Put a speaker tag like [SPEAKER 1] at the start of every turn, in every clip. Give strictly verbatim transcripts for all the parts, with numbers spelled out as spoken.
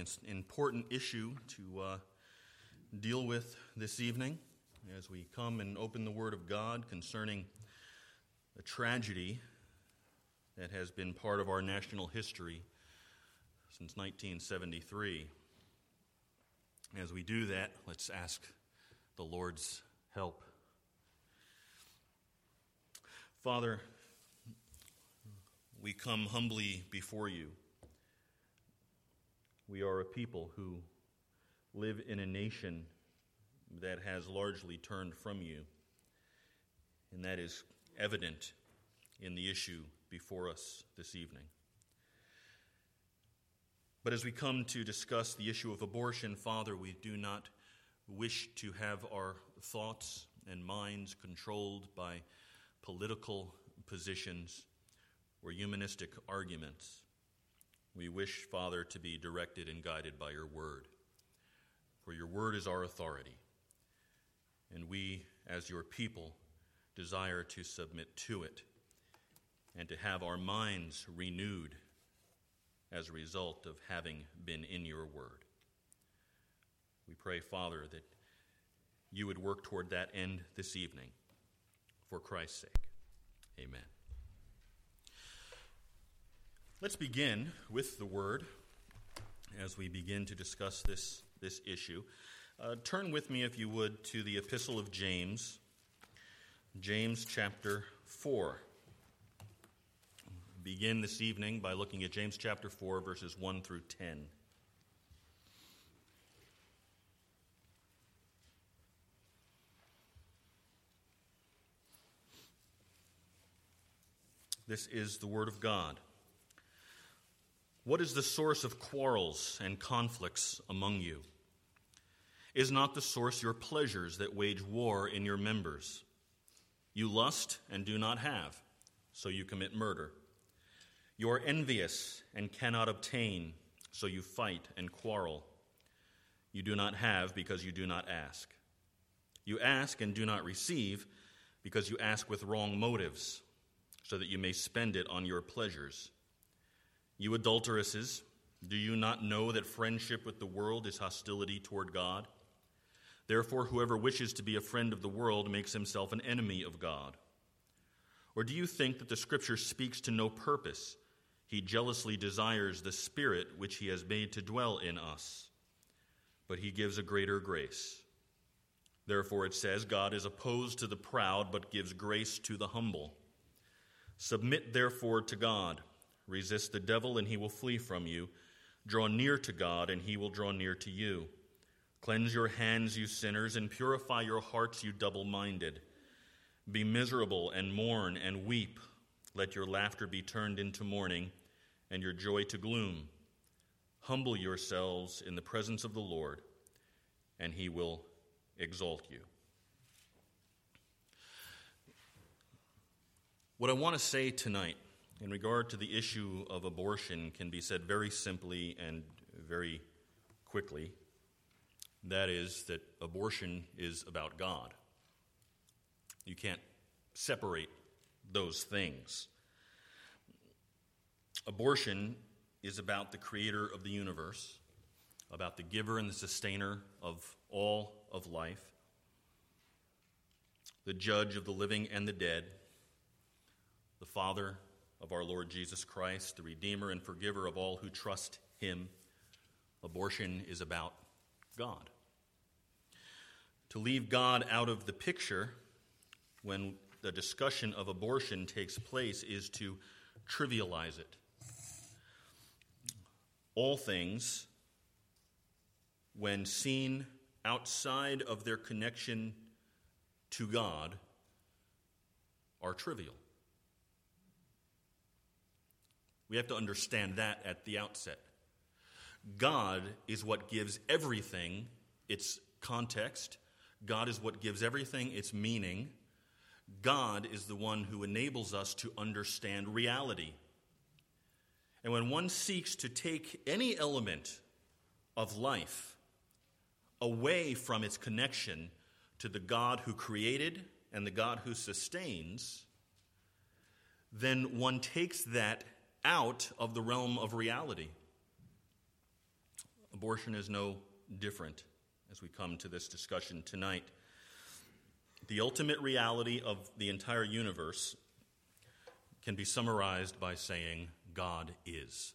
[SPEAKER 1] it's an important issue to uh, deal with this evening as we come and open the Word of God concerning a tragedy that has been part of our national history since nineteen seventy-three. As we do that, let's ask the Lord's help. Father, we come humbly before you. We are a people who live in a nation that has largely turned from you, and that is evident in the issue before us this evening. But as we come to discuss the issue of abortion, Father, we do not wish to have our thoughts and minds controlled by political positions or humanistic arguments. We wish, Father, to be directed and guided by your word. For your word is our authority, and we, as your people, desire to submit to it and to have our minds renewed as a result of having been in your word. We pray, Father, that you would work toward that end this evening for Christ's sake. Amen. Let's begin with the word as we begin to discuss this, this issue. Uh, turn with me, if you would, to the Epistle of James, James chapter four. Begin this evening by looking at James chapter four, verses one through ten. This is the word of God. What is the source of quarrels and conflicts among you? Is not the source your pleasures that wage war in your members? You lust and do not have, so you commit murder. You are envious and cannot obtain, so you fight and quarrel. You do not have because you do not ask. You ask and do not receive because you ask with wrong motives, so that you may spend it on your pleasures. You adulteresses, do you not know that friendship with the world is hostility toward God? Therefore, whoever wishes to be a friend of the world makes himself an enemy of God. Or do you think that the Scripture speaks to no purpose? He jealously desires the Spirit which he has made to dwell in us, but he gives a greater grace. Therefore it says, God is opposed to the proud, but gives grace to the humble. Submit therefore to God. Resist the devil, and he will flee from you. Draw near to God, and he will draw near to you. Cleanse your hands, you sinners, and purify your hearts, you double-minded. Be miserable and mourn and weep. Let your laughter be turned into mourning, and your joy to gloom. Humble yourselves in the presence of the Lord, and he will exalt you. What I want to say tonight in regard to the issue of abortion can be said very simply and very quickly. That is that abortion is about God. You can't separate those things. Abortion is about the creator of the universe, about the giver and the sustainer of all of life, the judge of the living and the dead, the Father of our Lord Jesus Christ, the Redeemer and forgiver of all who trust him. Abortion is about God. To leave God out of the picture when the discussion of abortion takes place is to trivialize it. All things, when seen outside of their connection to God, are trivial. We have to understand that at the outset. God is what gives everything its context. God is what gives everything its meaning. God is the one who enables us to understand reality. And when one seeks to take any element of life away from its connection to the God who created and the God who sustains, then one takes that out of the realm of reality. Abortion is no different as we come to this discussion tonight. The ultimate reality of the entire universe can be summarized by saying, God is.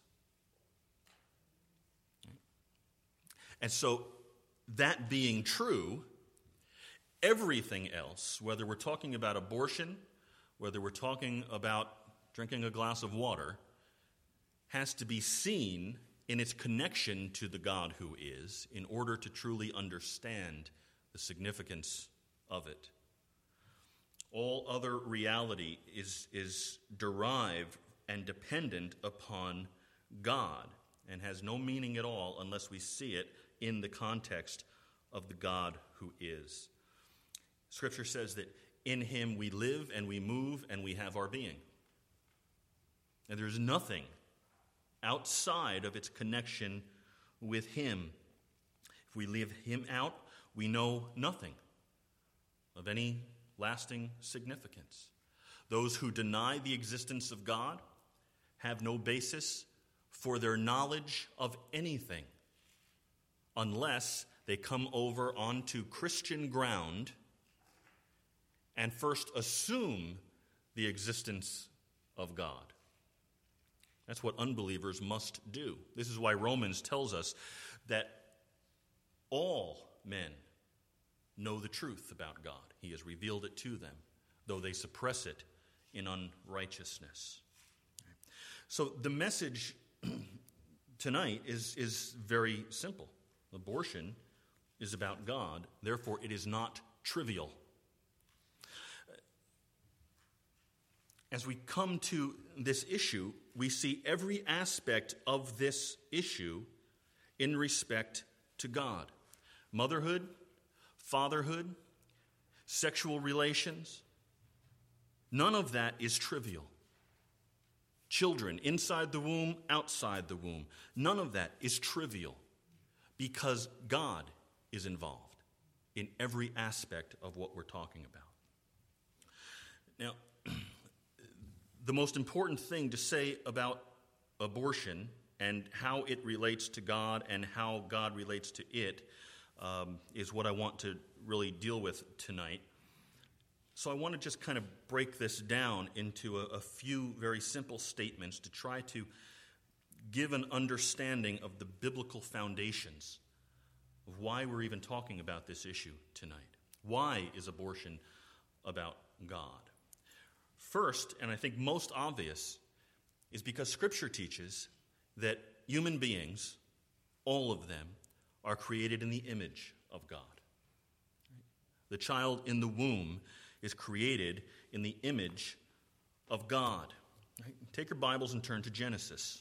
[SPEAKER 1] And so, that being true, everything else, whether we're talking about abortion, whether we're talking about drinking a glass of water, has to be seen in its connection to the God who is in order to truly understand the significance of it. All other reality is, is derived and dependent upon God and has no meaning at all unless we see it in the context of the God who is. Scripture says that in him we live and we move and we have our being. And there's nothing outside of its connection with him. If we leave him out, we know nothing of any lasting significance. Those who deny the existence of God have no basis for their knowledge of anything unless they come over onto Christian ground and first assume the existence of God. That's what unbelievers must do. This is why Romans tells us that all men know the truth about God. He has revealed it to them, though they suppress it in unrighteousness. So the message tonight is, is very simple. Abortion is about God, therefore it is not trivial. As we come to this issue, we see every aspect of this issue in respect to God. Motherhood, fatherhood, sexual relations, none of that is trivial. Children, inside the womb, outside the womb, none of that is trivial because God is involved in every aspect of what we're talking about. Now, the most important thing to say about abortion and how it relates to God and how God relates to it um, is what I want to really deal with tonight. So I want to just kind of break this down into a, a few very simple statements to try to give an understanding of the biblical foundations of why we're even talking about this issue tonight. Why is abortion about God? First, and I think most obvious, is because Scripture teaches that human beings, all of them, are created in the image of God. The child in the womb is created in the image of God. Take your Bibles and turn to Genesis.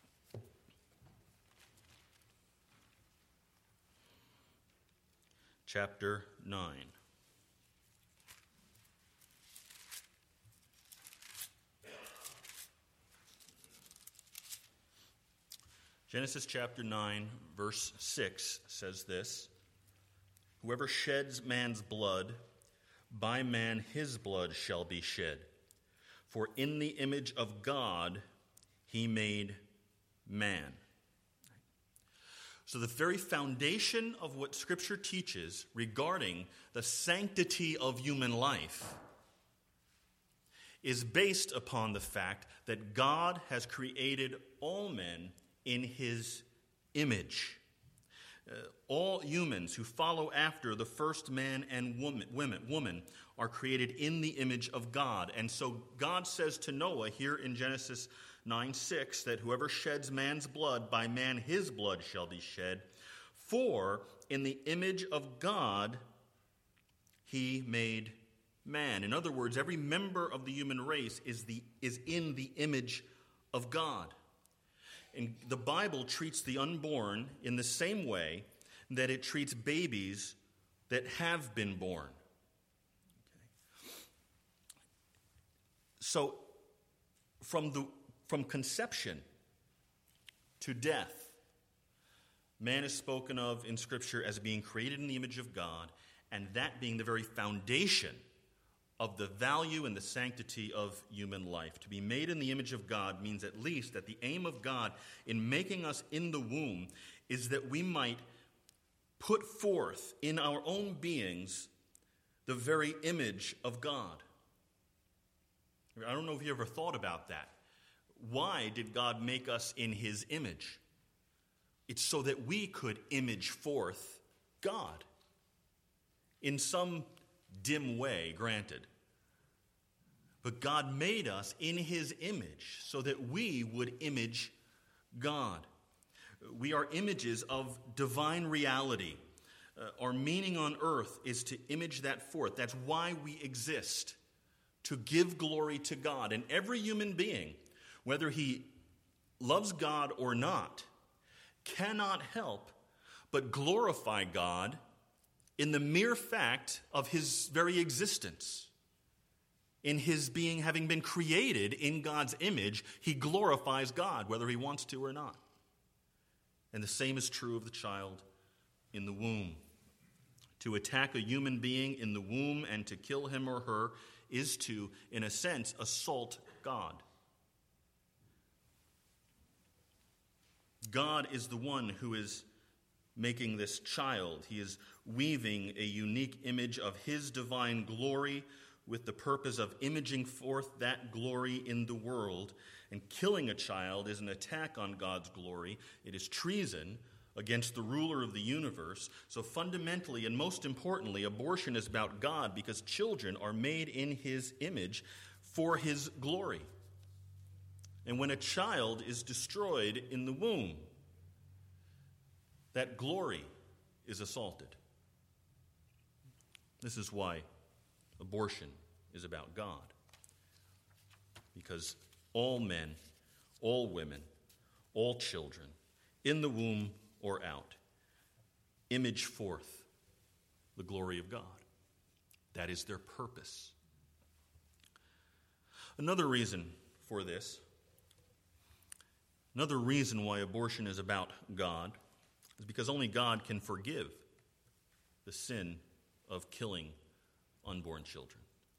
[SPEAKER 1] Chapter nine. Genesis chapter nine, verse six says this: "Whoever sheds man's blood, by man his blood shall be shed. For in the image of God he made man." So the very foundation of what Scripture teaches regarding the sanctity of human life is based upon the fact that God has created all men in his image. Uh, all humans who follow after the first man and woman, women, woman are created in the image of God. And so God says to Noah here in Genesis nine six that whoever sheds man's blood, by man his blood shall be shed. For in the image of God he made man. In other words, every member of the human race is, the, is in the image of God. And the Bible treats the unborn in the same way that it treats babies that have been born. Okay. So, from the from conception to death, man is spoken of in Scripture as being created in the image of God, and that being the very foundation of the value and the sanctity of human life. To be made in the image of God means at least that the aim of God in making us in the womb is that we might put forth in our own beings the very image of God. I don't know if you ever thought about that. Why did God make us in his image? It's so that we could image forth God. In some dim way, granted. But God made us in his image so that we would image God. We are images of divine reality. Uh, our meaning on earth is to image that forth. That's why we exist, to give glory to God. And every human being, whether he loves God or not, cannot help but glorify God in the mere fact of his very existence. In his being, having been created in God's image, he glorifies God, whether he wants to or not. And the same is true of the child in the womb. To attack a human being in the womb and to kill him or her is to, in a sense, assault God. God is the one who is making this child. He is weaving a unique image of his divine glory with the purpose of imaging forth that glory in the world. And killing a child is an attack on God's glory. It is treason against the ruler of the universe. So fundamentally and most importantly, abortion is about God because children are made in his image for his glory. And when a child is destroyed in the womb, that glory is assaulted. This is why abortion is about God. Because all men, all women, all children, in the womb or out, image forth the glory of God. That is their purpose. Another reason for this, another reason why abortion is about God, is because only God can forgive the sin of killing unborn children.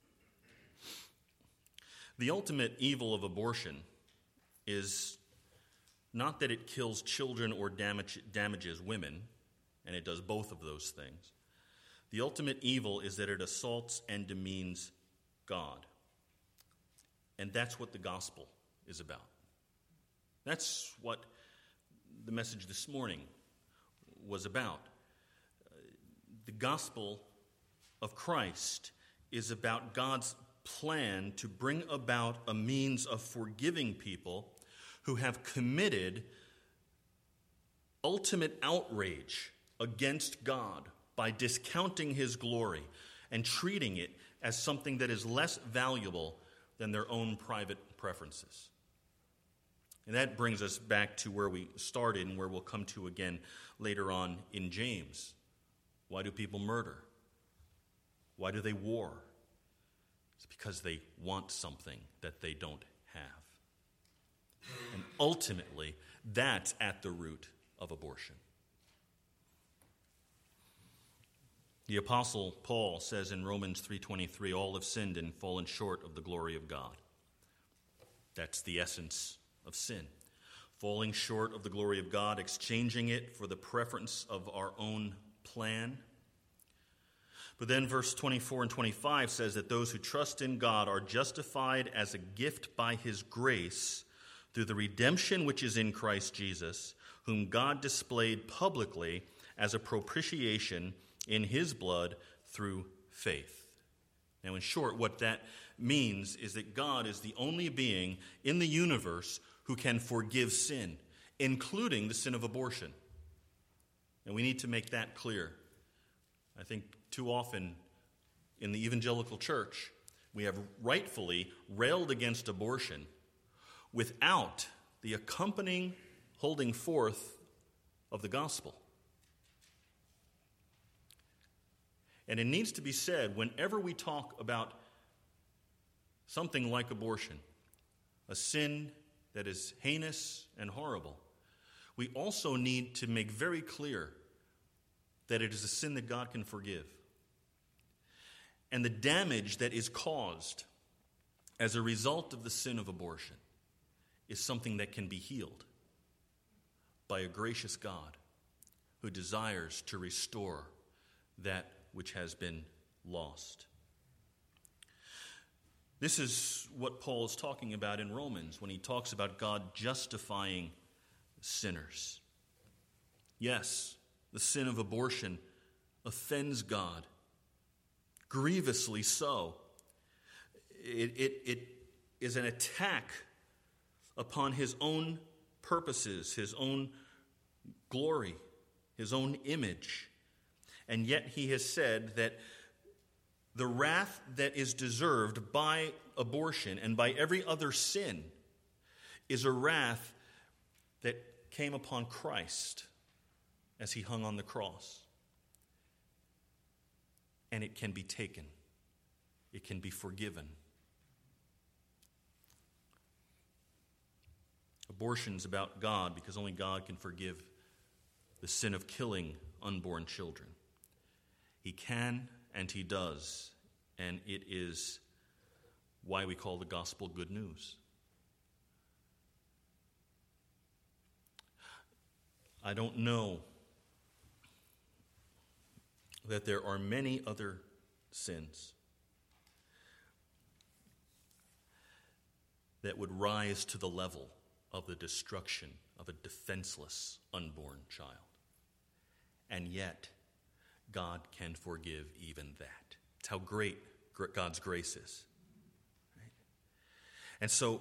[SPEAKER 1] The ultimate evil of abortion is not that it kills children or damage, damages women, and it does both of those things. The ultimate evil is that it assaults and demeans God. And that's what the gospel is about. That's what the message this morning was about. The gospel of Christ is about God's plan to bring about a means of forgiving people who have committed ultimate outrage against God by discounting his glory and treating it as something that is less valuable than their own private preferences. And that brings us back to where we started and where we'll come to again later on in James. Why do people murder? Why do they war? It's because they want something that they don't have. And ultimately, that's at the root of abortion. The Apostle Paul says in Romans three twenty-three, all have sinned and fallen short of the glory of God. That's the essence of sin. Falling short of the glory of God, exchanging it for the preference of our own plan. But then verse twenty-four and twenty-five says that those who trust in God are justified as a gift by his grace through the redemption which is in Christ Jesus, whom God displayed publicly as a propitiation in his blood through faith. Now, in short, what that means is that God is the only being in the universe who can forgive sin, including the sin of abortion. And we need to make that clear. I think too often in the evangelical church, we have rightfully railed against abortion without the accompanying holding forth of the gospel. And it needs to be said whenever we talk about something like abortion, a sin that is heinous and horrible, we also need to make very clear that it is a sin that God can forgive. And the damage that is caused as a result of the sin of abortion is something that can be healed by a gracious God desires to restore that which has been lost. This is what Paul is talking about in Romans when he talks about God justifying sinners. Yes, the sin of abortion offends God, grievously so. It, it, it is an attack upon his own purposes, his own glory, his own image. And yet he has said that the wrath that is deserved by abortion and by every other sin is a wrath that came upon Christ as he hung on the cross. And it can be taken. It can be forgiven. Abortion's about God because only God can forgive the sin of killing unborn children. He can and he does, and it is why we call the gospel good news. I don't know that there are many other sins that would rise to the level of the destruction of a defenseless unborn child. And yet, God can forgive even that. It's how great God's grace is. Right? And so,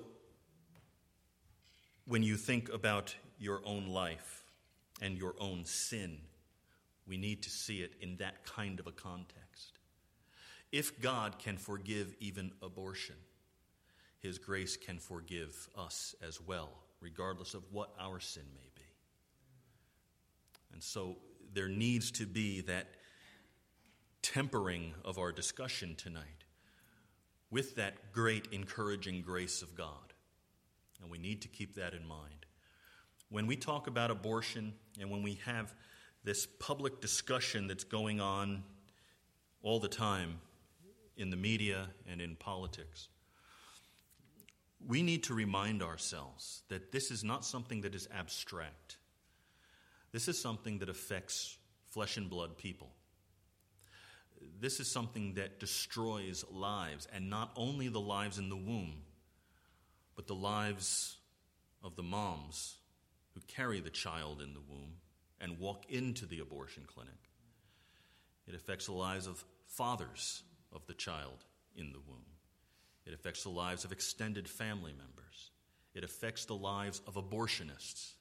[SPEAKER 1] when you think about your own life and your own sin, we need to see it in that kind of a context. If God can forgive even abortion, his grace can forgive us as well, regardless of what our sin may be. And so there needs to be that tempering of our discussion tonight with that great encouraging grace of God. And we need to keep that in mind. When we talk about abortion and when we have this public discussion that's going on all the time in the media and in politics, we need to remind ourselves that this is not something that is abstract. This is something that affects flesh and blood people. This is something that destroys lives, and not only the lives in the womb, but the lives of the moms who carry the child in the womb and walk into the abortion clinic. It affects the lives of fathers of the child in the womb. It affects the lives of extended family members. It affects the lives of abortionists.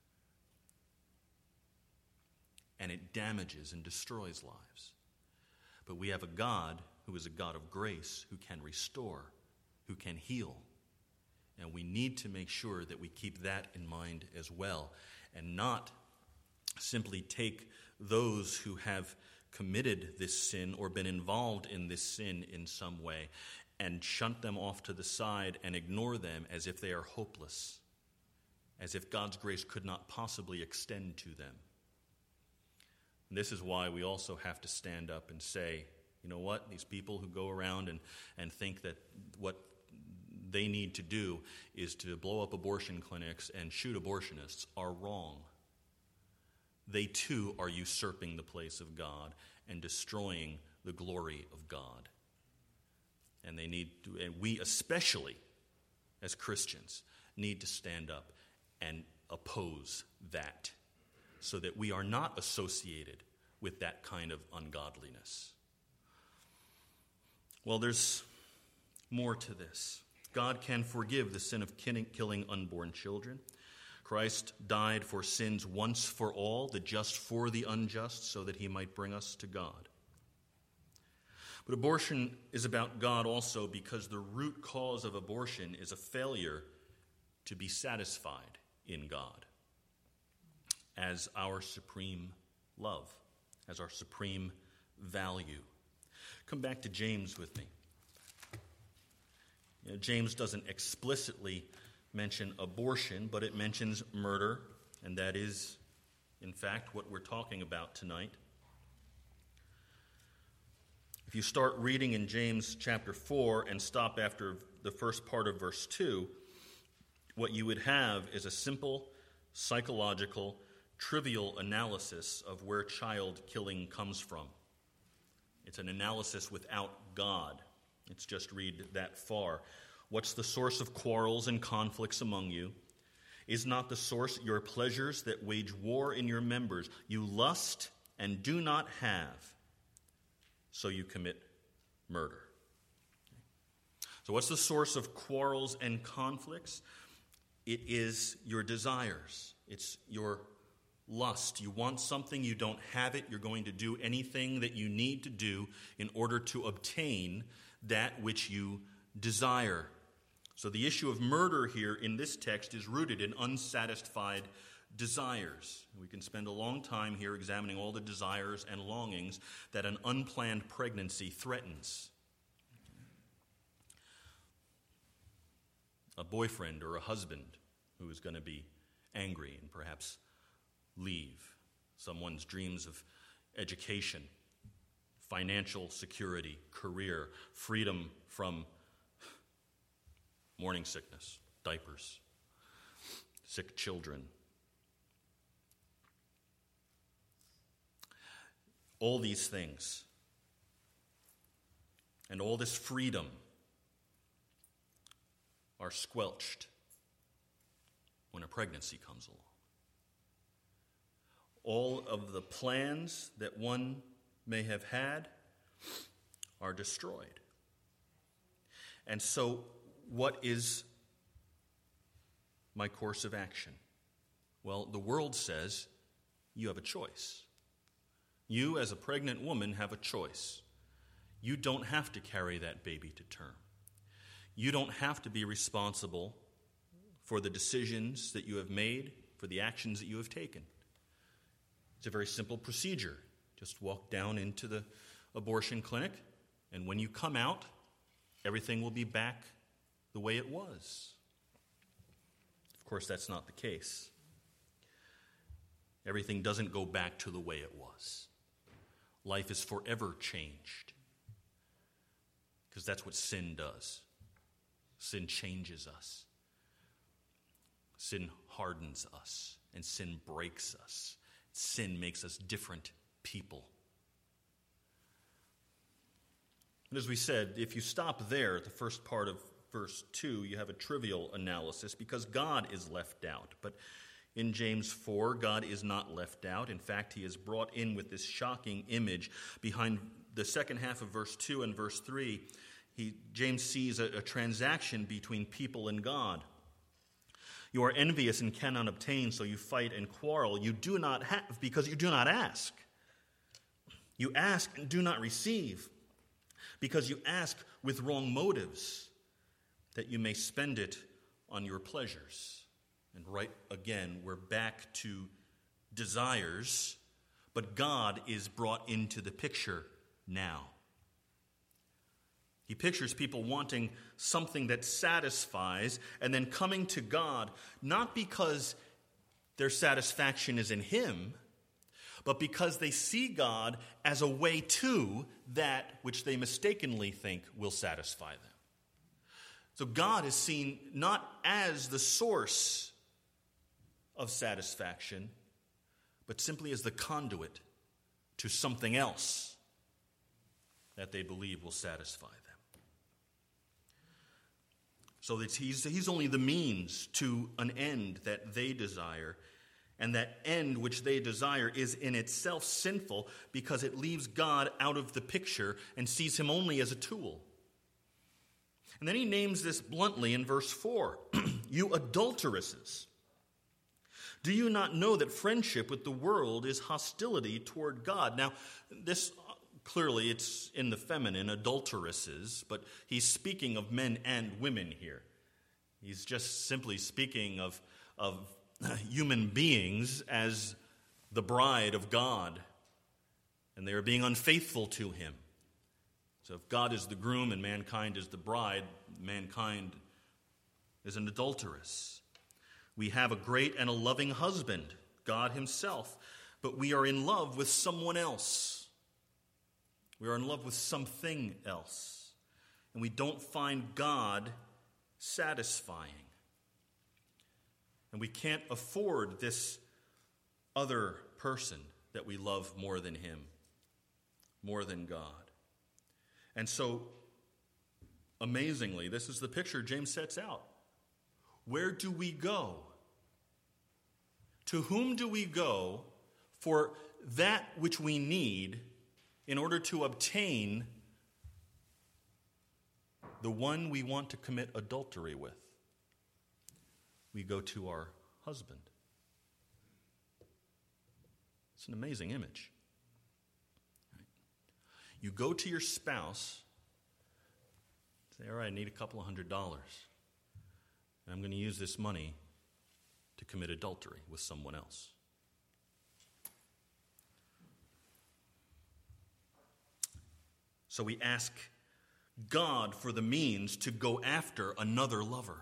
[SPEAKER 1] And it damages and destroys lives. But we have a God who is a God of grace, who can restore, who can heal. And we need to make sure that we keep that in mind as well, and not simply take those who have committed this sin or been involved in this sin in some way and shunt them off to the side and ignore them as if they are hopeless, as if God's grace could not possibly extend to them. And this is why we also have to stand up and say, you know what, these people who go around and, and think that what they need to do is to blow up abortion clinics and shoot abortionists are wrong. They too are usurping the place of God and destroying the glory of God. And they need to, and we especially as Christians need to stand up and oppose that, so that we are not associated with that kind of ungodliness. Well, there's more to this. God can forgive the sin of killing unborn children. Christ died for sins once for all, the just for the unjust, so that he might bring us to God. But abortion is about God also because the root cause of abortion is a failure to be satisfied in God as our supreme love, as our supreme value. Come back to James with me. You know, James doesn't explicitly mention abortion, but it mentions murder, and that is, in fact, what we're talking about tonight. If you start reading in James chapter four and stop after the first part of verse two, what you would have is a simple psychological trivial analysis of where child killing comes from. It's an analysis without God. Let's just read that far. What's the source of quarrels and conflicts among you? Is not the source your pleasures that wage war in your members? You lust and do not have, so you commit murder. So what's the source of quarrels and conflicts? It is your desires. It's your lust. You want something, you don't have it. You're going to do anything that you need to do in order to obtain that which you desire. So the issue of murder here in this text is rooted in unsatisfied desires. We can spend a long time here examining all the desires and longings that an unplanned pregnancy threatens. A boyfriend or a husband who is going to be angry and perhaps leave. Someone's dreams of education, financial security, career, freedom from morning sickness, diapers, sick children. All these things and all this freedom are squelched when a pregnancy comes along. All of the plans that one may have had are destroyed. And so, what is my course of action? Well, the world says you have a choice. You, as a pregnant woman, have a choice. You don't have to carry that baby to term. You don't have to be responsible for the decisions that you have made, for the actions that you have taken. It's a very simple procedure. Just walk down into the abortion clinic, and when you come out, everything will be back the way it was. Of course, that's not the case. Everything doesn't go back to the way it was. Life is forever changed, because that's what sin does. Sin changes us. Sin hardens us, and sin breaks us. Sin makes us different people. And as we said, if you stop there at the first part of verse two, you have a trivial analysis because God is left out. But in James four, God is not left out. In fact, he is brought in with this shocking image. Behind the second half of verse two and verse three, he, James sees a, a transaction between people and God. You are envious and cannot obtain, so you fight and quarrel. You do not have because you do not ask. You ask and do not receive because you ask with wrong motives, that you may spend it on your pleasures. And right again, we're back to desires, but God is brought into the picture now. He pictures people wanting something that satisfies and then coming to God, not because their satisfaction is in him, but because they see God as a way to that which they mistakenly think will satisfy them. So God is seen not as the source of satisfaction, but simply as the conduit to something else that they believe will satisfy them. So that he's, he's only the means to an end that they desire, and that end which they desire is in itself sinful because it leaves God out of the picture and sees him only as a tool. And then he names this bluntly in verse four. You adulteresses, do you not know that friendship with the world is hostility toward God? Now, this clearly it's in the feminine, adulteresses, but he's speaking of men and women here. He's just simply speaking of, of human beings as the bride of God, and they are being unfaithful to him. So if God is the groom and mankind is the bride, mankind is an adulteress. We have a great and a loving husband, God himself, but we are in love with someone else. We are in love with something else, and we don't find God satisfying. And we can't afford this other person that we love more than him, more than God. And so, amazingly, this is the picture James sets out. Where do we go? To whom do we go for that which we need in order to obtain the one we want to commit adultery with? We go to our husband. It's an amazing image. You go to your spouse, say, all right, I need a couple of hundred dollars, and I'm going to use this money to commit adultery with someone else. So we ask God for the means to go after another lover.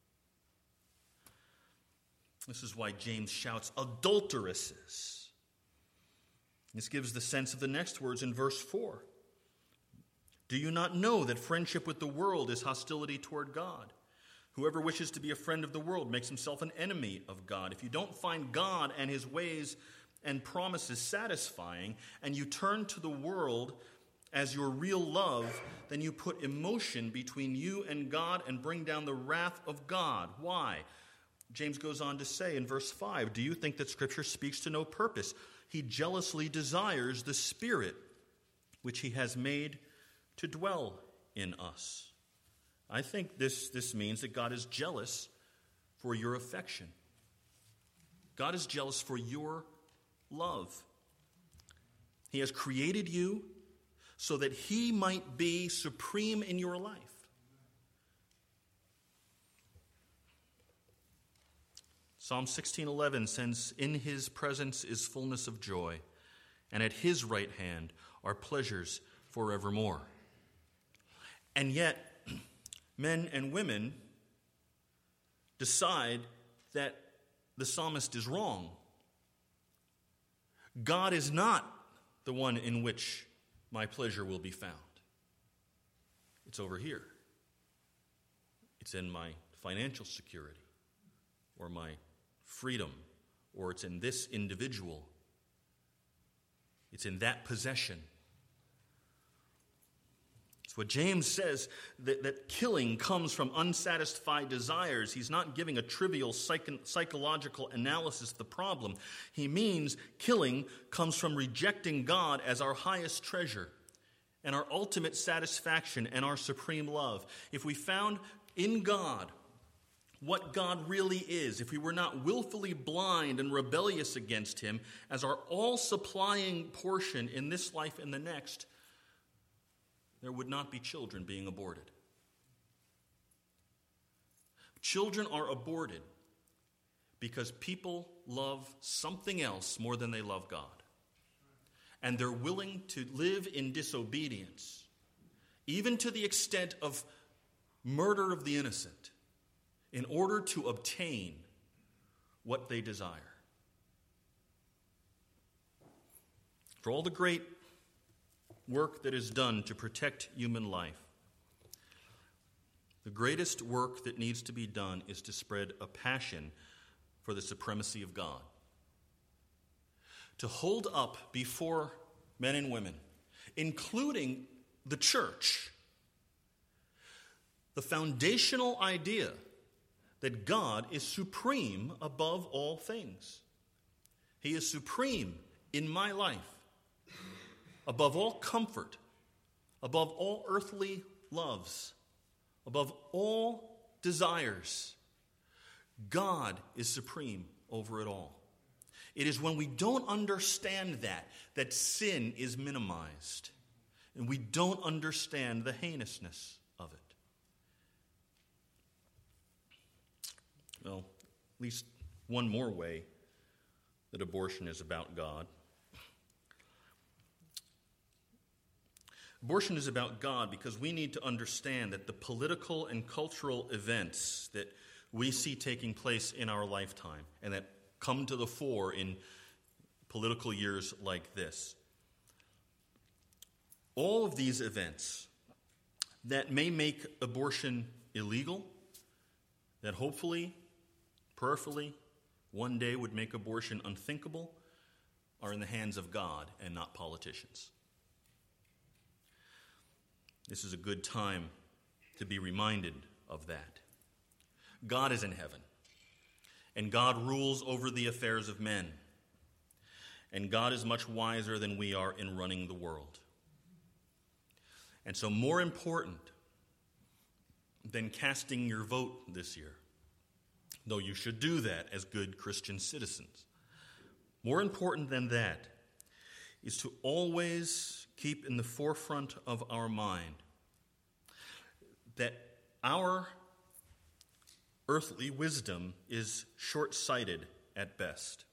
[SPEAKER 1] This is why James shouts, adulteresses. This gives the sense of the next words in verse four. Do you not know that friendship with the world is hostility toward God? Whoever wishes to be a friend of the world makes himself an enemy of God. If you don't find God and his ways and promises satisfying, and you turn to the world as your real love, then you put emotion between you and God and bring down the wrath of God. Why? James goes on to say in verse five, do you think that Scripture speaks to no purpose? He jealously desires the Spirit which he has made to dwell in us. I think this, this means that God is jealous for your affection. God is jealous for your love. He has created you so that he might be supreme in your life. Psalm sixteen eleven says, in his presence is fullness of joy, and at his right hand are pleasures forevermore. And yet, men and women decide that the psalmist is wrong. God is not the one in which my pleasure will be found. It's over here. It's in my financial security, or my freedom, or it's in this individual. It's in that possession. It's what James says, that, that killing comes from unsatisfied desires. He's not giving a trivial psych- psychological analysis of the problem. He means killing comes from rejecting God as our highest treasure and our ultimate satisfaction and our supreme love. If we found in God what God really is, if we were not willfully blind and rebellious against him as our all-supplying portion in this life and the next, there would not be children being aborted. Children are aborted because people love something else more than they love God. And they're willing to live in disobedience, even to the extent of murder of the innocent, in order to obtain what they desire. For all the great work that is done to protect human life, the greatest work that needs to be done is to spread a passion for the supremacy of God. To hold up before men and women, including the church, the foundational idea that God is supreme above all things. He is supreme in my life, above all comfort, above all earthly loves, above all desires. God is supreme over it all. It is when we don't understand that, that sin is minimized, and we don't understand the heinousness of it. Well, at least one more way that abortion is about God. Abortion is about God because we need to understand that the political and cultural events that we see taking place in our lifetime and that come to the fore in political years like this, all of these events that may make abortion illegal, that hopefully, prayerfully, one day would make abortion unthinkable, are in the hands of God and not politicians. This is a good time to be reminded of that. God is in heaven, and God rules over the affairs of men, and God is much wiser than we are in running the world. And so more important than casting your vote this year, though you should do that as good Christian citizens, more important than that is to always keep in the forefront of our mind that our earthly wisdom is short-sighted at best,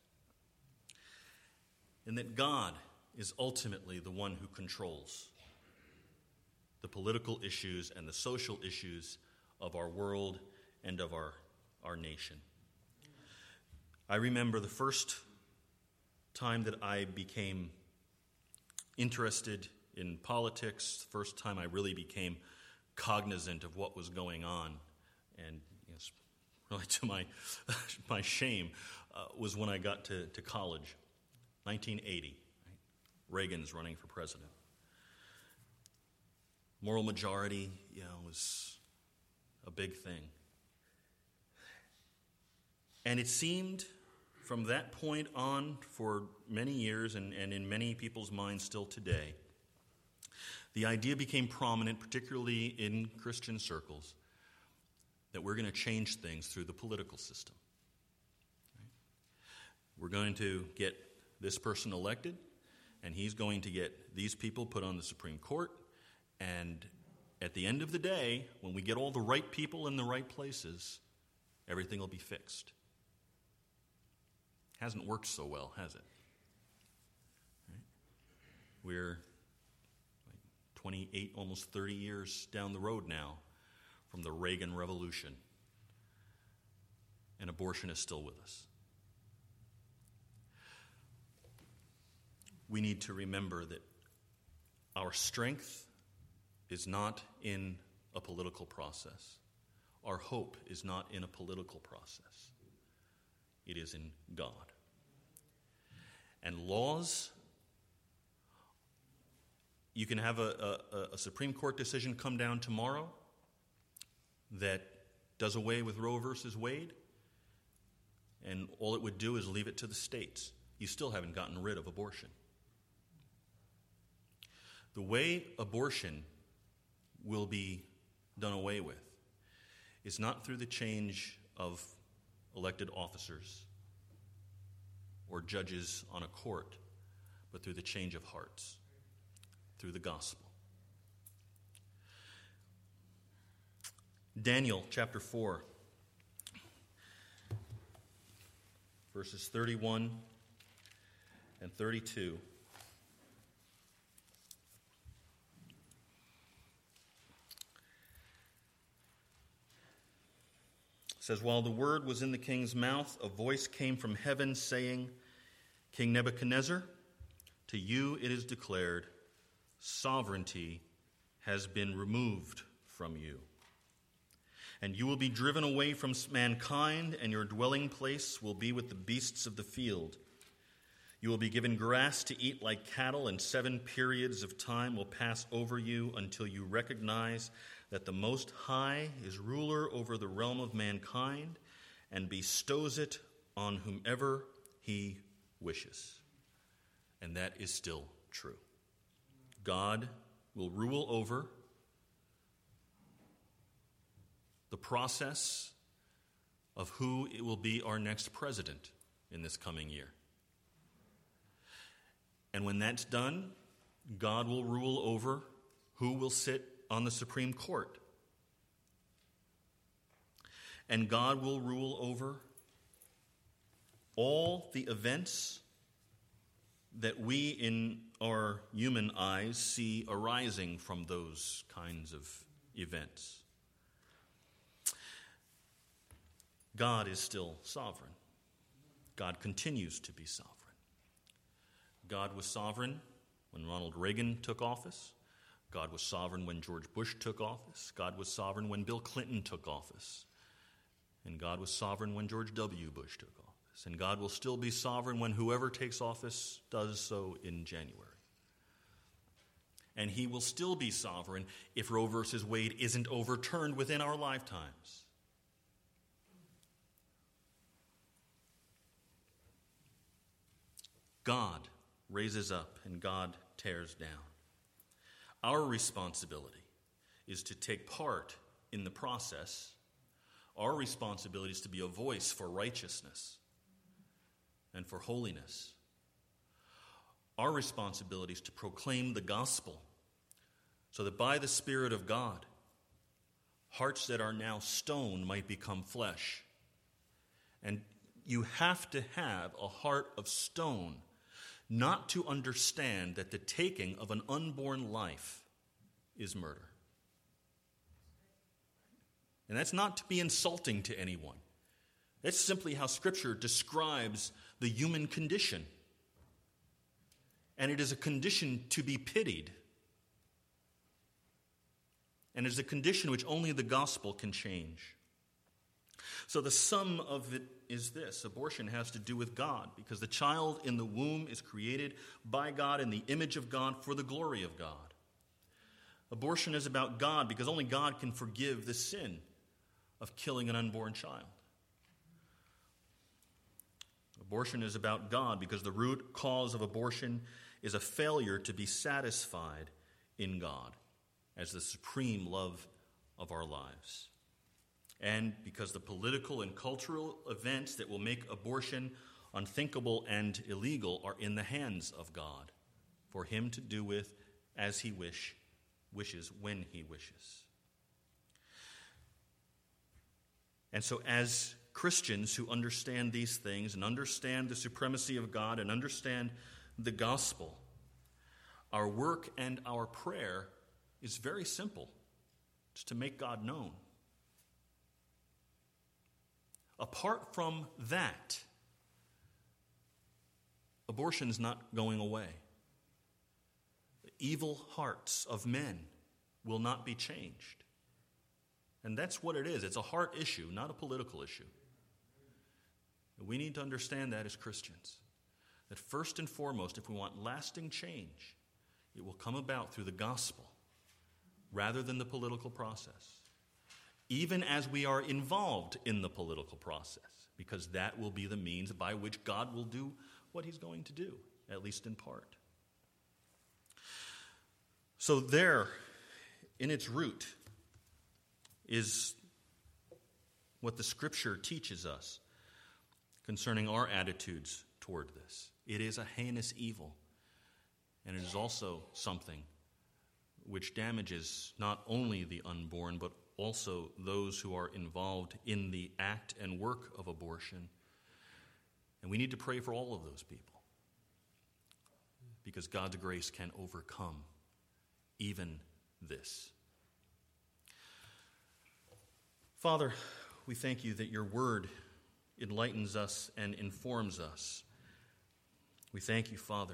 [SPEAKER 1] and that God is ultimately the one who controls the political issues and the social issues of our world and of our, our nation. I remember the first time that I became interested in politics, the first time I really became cognizant of what was going on, and yes, really to my my shame, uh, was when I got to, to college, nineteen eighty. Right? Reagan's running for president. Moral majority, you know, was a big thing. And it seemed from that point on for many years, and, and in many people's minds still today, the idea became prominent, particularly in Christian circles, that we're going to change things through the political system. Right? We're going to get this person elected, and he's going to get these people put on the Supreme Court, and at the end of the day, when we get all the right people in the right places, everything will be fixed. Hasn't worked so well, has it? Right? We're like twenty-eight, almost thirty years down the road now from the Reagan Revolution, and abortion is still with us. We need to remember that our strength is not in a political process. Our hope is not in a political process. It is in God. And laws, you can have a, a, a Supreme Court decision come down tomorrow that does away with Roe versus Wade, and all it would do is leave it to the states. You still haven't gotten rid of abortion. The way abortion will be done away with is not through the change of elected officers or judges on a court, but through the change of hearts, through the gospel. Daniel chapter four, verses thirty-one and thirty-two. Says, while the word was in the king's mouth, a voice came from heaven saying, King Nebuchadnezzar, to you it is declared, sovereignty has been removed from you. And you will be driven away from mankind, and your dwelling place will be with the beasts of the field. You will be given grass to eat like cattle, and seven periods of time will pass over you until you recognize that the Most High is ruler over the realm of mankind and bestows it on whomever he wishes. And that is still true. God will rule over the process of who it will be our next president in this coming year. And when that's done, God will rule over who will sit on the Supreme Court. And God will rule over all the events that we in our human eyes see arising from those kinds of events. God is still sovereign. God continues to be sovereign. God was sovereign when Ronald Reagan took office. God was sovereign when George Bush took office. God was sovereign when Bill Clinton took office. And God was sovereign when George W. Bush took office. And God will still be sovereign when whoever takes office does so in January. And he will still be sovereign if Roe versus Wade isn't overturned within our lifetimes. God raises up and God tears down. Our responsibility is to take part in the process. Our responsibility is to be a voice for righteousness and for holiness. Our responsibility is to proclaim the gospel so that by the Spirit of God, hearts that are now stone might become flesh. And you have to have a heart of stone not to understand that the taking of an unborn life is murder. And that's not to be insulting to anyone. That's simply how Scripture describes the human condition. And it is a condition to be pitied. And it is a condition which only the gospel can change. So the sum of it is this: abortion has to do with God, because the child in the womb is created by God in the image of God for the glory of God. Abortion is about God because only God can forgive the sin of killing an unborn child. Abortion is about God because the root cause of abortion is a failure to be satisfied in God as the supreme love of our lives. And because the political and cultural events that will make abortion unthinkable and illegal are in the hands of God, for him to do with as he wish, wishes when he wishes. And so as Christians who understand these things and understand the supremacy of God and understand the gospel, our work and our prayer is very simple. It's to make God known. Apart from that, abortion's not going away. The evil hearts of men will not be changed. And that's what it is. It's a heart issue, not a political issue. And we need to understand that as Christians. That first and foremost, if we want lasting change, it will come about through the gospel rather than the political process. Even as we are involved in the political process, because that will be the means by which God will do what he's going to do, at least in part. So there, in its root, is what the Scripture teaches us concerning our attitudes toward this. It is a heinous evil, and it is also something which damages not only the unborn, but also those who are involved in the act and work of abortion. And we need to pray for all of those people, because God's grace can overcome even this. Father, we thank you that your word enlightens us and informs us. We thank you, Father,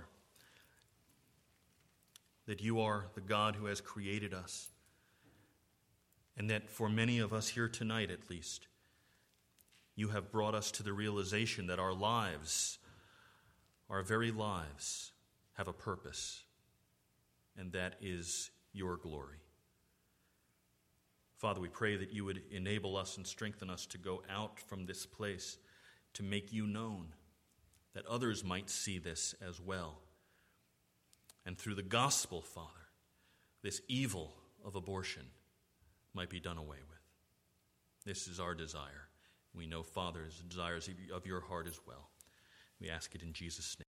[SPEAKER 1] that you are the God who has created us, and that for many of us here tonight at least, you have brought us to the realization that our lives, our very lives, have a purpose, and that is your glory. Father, we pray that you would enable us and strengthen us to go out from this place to make you known, that others might see this as well. And through the gospel, Father, this evil of abortion might be done away with. This is our desire. We know, Father, the desires of your heart as well. We ask it in Jesus' name.